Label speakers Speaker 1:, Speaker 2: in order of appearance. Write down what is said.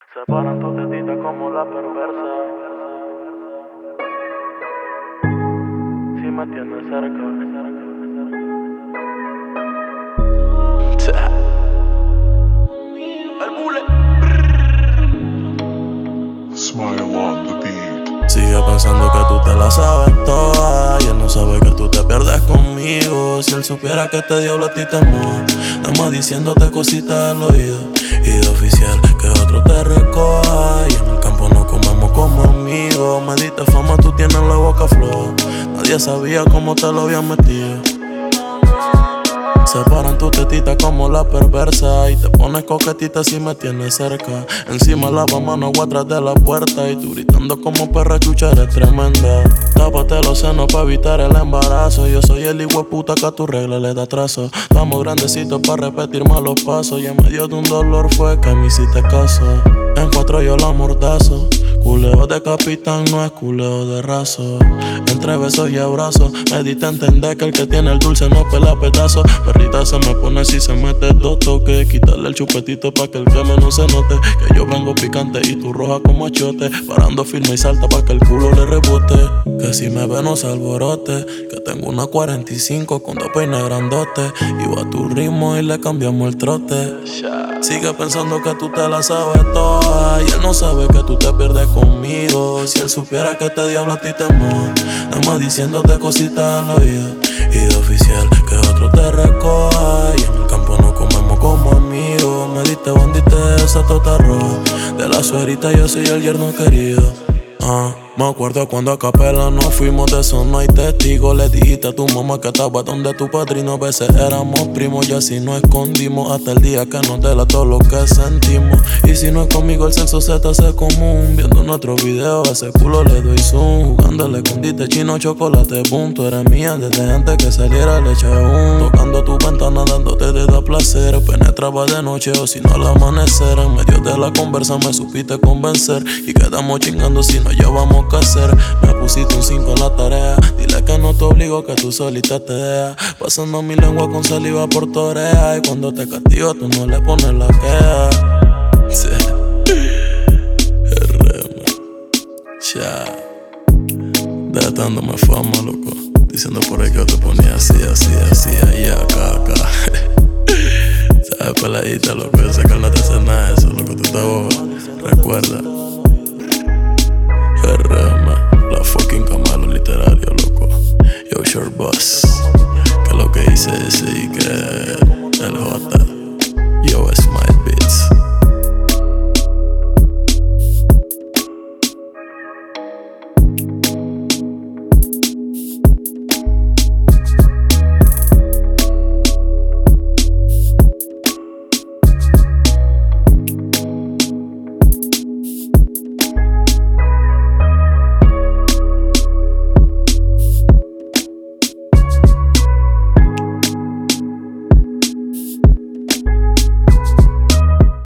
Speaker 1: Separan tu tetita como la perversa. Si me tienes cerca. El bule.
Speaker 2: Smile on the beat.
Speaker 3: Sigue pensando que tú te la sabes toda y él no sabe que tú te pierdes conmigo. Si él supiera que este diablo a ti te moja, nada más diciéndote cositas al oído. Y de oficial que otro te recoja, y en el campo no comemos como amigos. Me diste fama, tú tienes la boca floja, nadie sabía cómo te lo habían metido. Separan tu tetita como la perversa y te pones coquetita si me tienes cerca. Encima lava mano atrás de la puerta y tú gritando como perra chucha, eres tremenda. Tápate los senos para evitar el embarazo. Yo soy el hijueputa que a tu regla le da trazo. Estamos grandecitos para repetir malos pasos y en medio de un dolor fue que me hiciste caso. En cuatro yo la mordazo. Culeo de capitán no es culeo de raso. Entre besos y abrazos me diste a entender que el que tiene el dulce no pela pedazos. Perrita se me pone si se mete dos toques. Quitarle el chupetito pa' que el queme no se note. Que yo vengo picante y tú roja como achote. Parando firme y salta pa' que el culo le rebote. Que si me ve no se alborote. Que tengo una 45 con dos peines grandotes. Y va a tu ritmo y le cambiamos el trote. Sigue pensando que tú te la sabes toda y él no sabe que tú te pierdes conmigo. Si él supiera que este diablo a ti te moja, nada más diciéndote cositas al oído. Y de oficial que otro te recoja, y en el campo no comemos como amigos. Me diste bandite esa tota roja, de la suerita yo soy el yerno querido. Me acuerdo cuando a capela nos fuimos, de eso no hay testigo. Le dijiste a tu mamá que estaba donde tu padrino. A veces éramos primos y así nos escondimos hasta el día que nos delató lo que sentimos. Y si no es conmigo el sexo se te hace común. Viendo nuestros videos a ese culo le doy zoom. Jugándole escondite chino chocolate boom. Tú eres mía desde antes que saliera leche Tocando tu ventana dándote de da placer. Penetraba de noche o si no al amanecer. En medio de la conversa me supiste convencer y quedamos chingando si no llevamos que hacer. Me pusiste un 5 en la tarea. Dile que no te obligo, que tú solita te dejas. Pasando mi lengua con saliva por tu oreja. Y cuando te castigo tú no le pones la queja. Sí. RM. Ya. Dándome fama, loco. Diciendo por ahí que yo te ponía así, ahí, acá. Sabes, peladita, loco. Yo sé que no te hace nada de eso, loco. Tú te boba. Recuerda.